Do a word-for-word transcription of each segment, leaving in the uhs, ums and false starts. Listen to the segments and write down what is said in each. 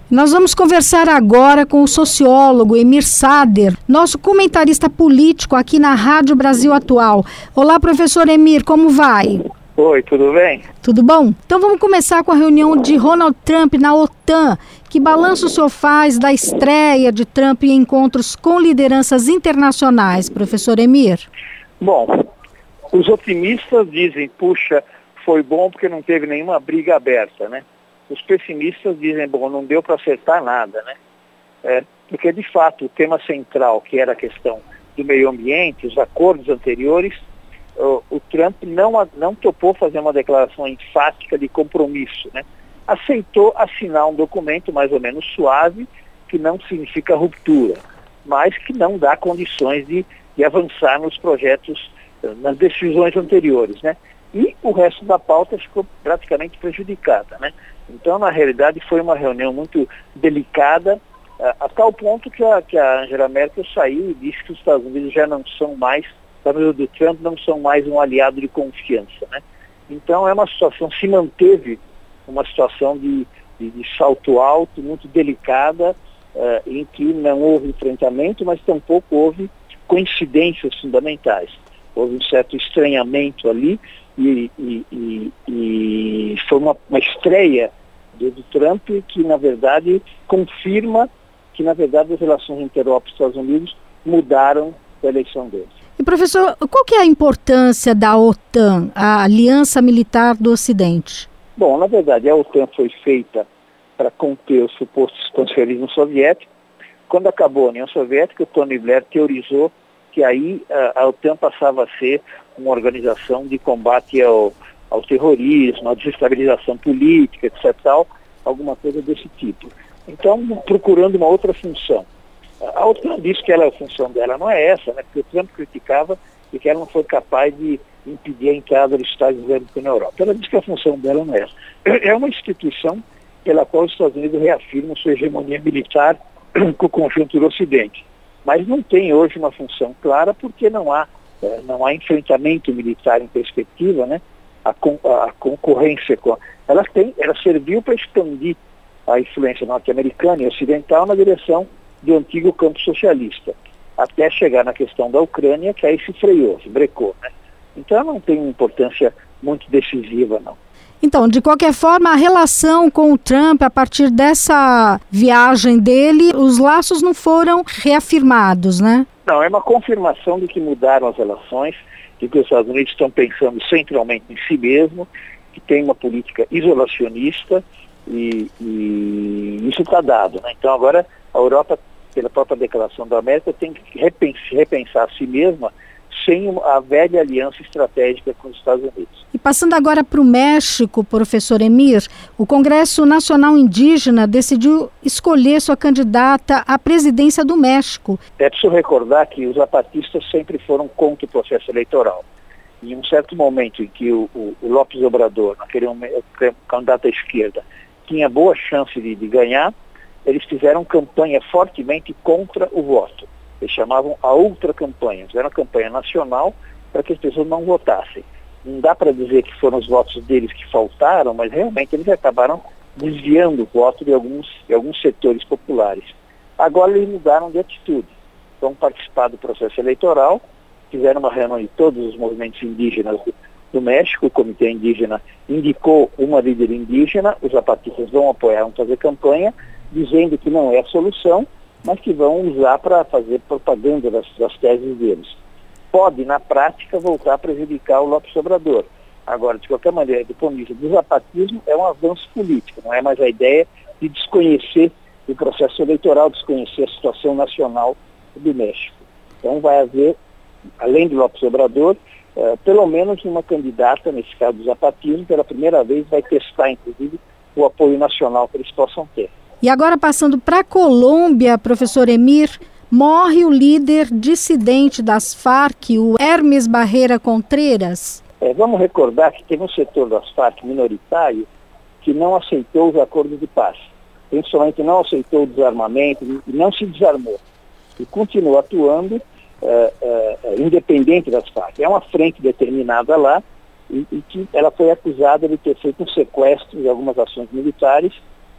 Nós vamos conversar agora com o sociólogo Emir Sader, nosso comentarista político aqui na Rádio Brasil Atual. Olá, professor Emir, como vai? Oi, tudo bem? Tudo bom? Então vamos começar com a reunião de Donald Trump na OTAN. Que balanço o senhor faz da estreia de Trump em encontros com lideranças internacionais, professor Emir? Bom, os otimistas dizem, puxa, foi bom porque não teve nenhuma briga aberta, né? Os pessimistas dizem, bom, não deu para acertar nada, né? É, porque, de fato, o tema central, que era a questão do meio ambiente, os acordos anteriores, o, o Trump não, não topou fazer uma declaração enfática de compromisso, né? Aceitou assinar um documento mais ou menos suave, que não significa ruptura, mas que não dá condições de, de avançar nos projetos, nas decisões anteriores, né? E o resto da pauta ficou praticamente prejudicada, né? Então, na realidade, foi uma reunião muito delicada, a, a tal ponto que a, que a Angela Merkel saiu e disse que os Estados Unidos já não são mais, para do Trump, não são mais um aliado de confiança, né? Então, é uma situação, se manteve uma situação de, de, de salto alto, muito delicada, uh, em que não houve enfrentamento, mas tampouco houve coincidências fundamentais. Houve um certo estranhamento ali e, e, e, e foi uma, uma estreia do, do Trump que, na verdade, confirma que, na verdade, as relações entre Europa e Estados Unidos mudaram da eleição deles. E, professor, qual que é a importância da OTAN, a Aliança Militar do Ocidente? Bom, na verdade, a OTAN foi feita para conter o suposto expansionismo soviético. Quando acabou a União Soviética, o Tony Blair teorizou que aí a, a OTAN passava a ser uma organização de combate ao, ao terrorismo, à desestabilização política, etcétera, tal, alguma coisa desse tipo. Então, procurando uma outra função. A OTAN disse que ela, a função dela não é essa, né? Porque o Trump criticava e que ela não foi capaz de impedir a entrada dos Estados Unidos na Europa. Ela disse que a função dela não é essa. É uma instituição pela qual os Estados Unidos reafirmam sua hegemonia militar com o conjunto do Ocidente. Mas não tem hoje uma função clara porque não há, não há enfrentamento militar em perspectiva, né? A, con, a concorrência com... Ela, tem, ela serviu para expandir a influência norte-americana e ocidental na direção do antigo campo socialista, até chegar na questão da Ucrânia, que aí se freou, se brecou, né? Então não tem importância muito decisiva, não. Então, de qualquer forma, a relação com o Trump, a partir dessa viagem dele, os laços não foram reafirmados, né? Não, é uma confirmação de que mudaram as relações, de que os Estados Unidos estão pensando centralmente em si mesmo, que tem uma política isolacionista e, e isso está dado, né? Então agora a Europa, pela própria declaração da América, tem que repensar, repensar a si mesma sem a velha aliança estratégica com os Estados Unidos. E passando agora para o México, professor Emir, o Congresso Nacional Indígena decidiu escolher sua candidata à presidência do México. É preciso recordar que os zapatistas sempre foram contra o processo eleitoral. Em um certo momento em que o, o, o López Obrador, naquele momento, candidato à esquerda, tinha boa chance de, de ganhar, eles fizeram campanha fortemente contra o voto. Eles chamavam a ultra-campanha. Fizeram uma campanha nacional para que as pessoas não votassem. Não dá para dizer que foram os votos deles que faltaram, mas realmente eles acabaram desviando o voto de alguns, de alguns setores populares. Agora eles mudaram de atitude. Vão participar do processo eleitoral, fizeram uma reunião de todos os movimentos indígenas do, do México, o Comitê Indígena indicou uma líder indígena, os zapatistas vão apoiar, vão fazer campanha, dizendo que não é a solução, mas que vão usar para fazer propaganda das, das teses deles. Pode, na prática, voltar a prejudicar o López Obrador. Agora, de qualquer maneira, do ponto de vista do zapatismo, é um avanço político, não é mais a ideia de desconhecer o processo eleitoral, desconhecer a situação nacional do México. Então vai haver, além do López Obrador, eh, pelo menos uma candidata, nesse caso do zapatismo, pela primeira vez vai testar, inclusive, o apoio nacional que eles possam ter. E agora, passando para a Colômbia, professor Emir, morre o líder dissidente das Farc, o Hermes Barrera Contreras. É, vamos recordar que teve um setor das Farc minoritário que não aceitou os acordos de paz. Principalmente não aceitou o desarmamento e não se desarmou. E continua atuando é, é, independente das Farc. É uma frente determinada lá e, e que ela foi acusada de ter feito um sequestro de algumas ações militares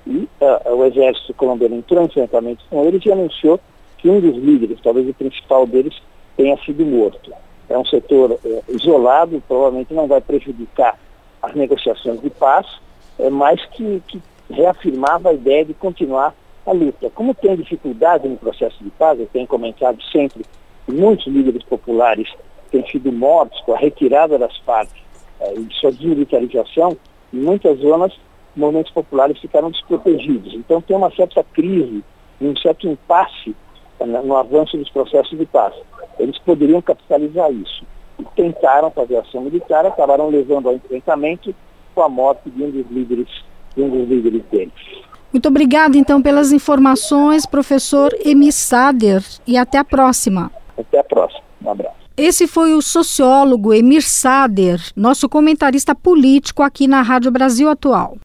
E uh, o exército colombiano entrou em enfrentamento com eles e anunciou que um dos líderes, talvez o principal deles, tenha sido morto. É um setor uh, isolado, provavelmente não vai prejudicar as negociações de paz, uh, mas que, que reafirmava a ideia de continuar a luta. Como tem dificuldade no processo de paz, eu tenho comentado sempre que muitos líderes populares têm sido mortos com a retirada das Farc uh, e sua desmilitarização, em muitas zonas movimentos populares ficaram desprotegidos. Então tem uma certa crise, um certo impasse no avanço dos processos de paz. Eles poderiam capitalizar isso. E tentaram fazer ação militar, acabaram levando ao enfrentamento com a morte de um dos líderes, de um dos líderes deles. Muito obrigada, então, pelas informações, professor Emir Sader, e até a próxima. Até a próxima. Um abraço. Esse foi o sociólogo Emir Sader, nosso comentarista político aqui na Rádio Brasil Atual.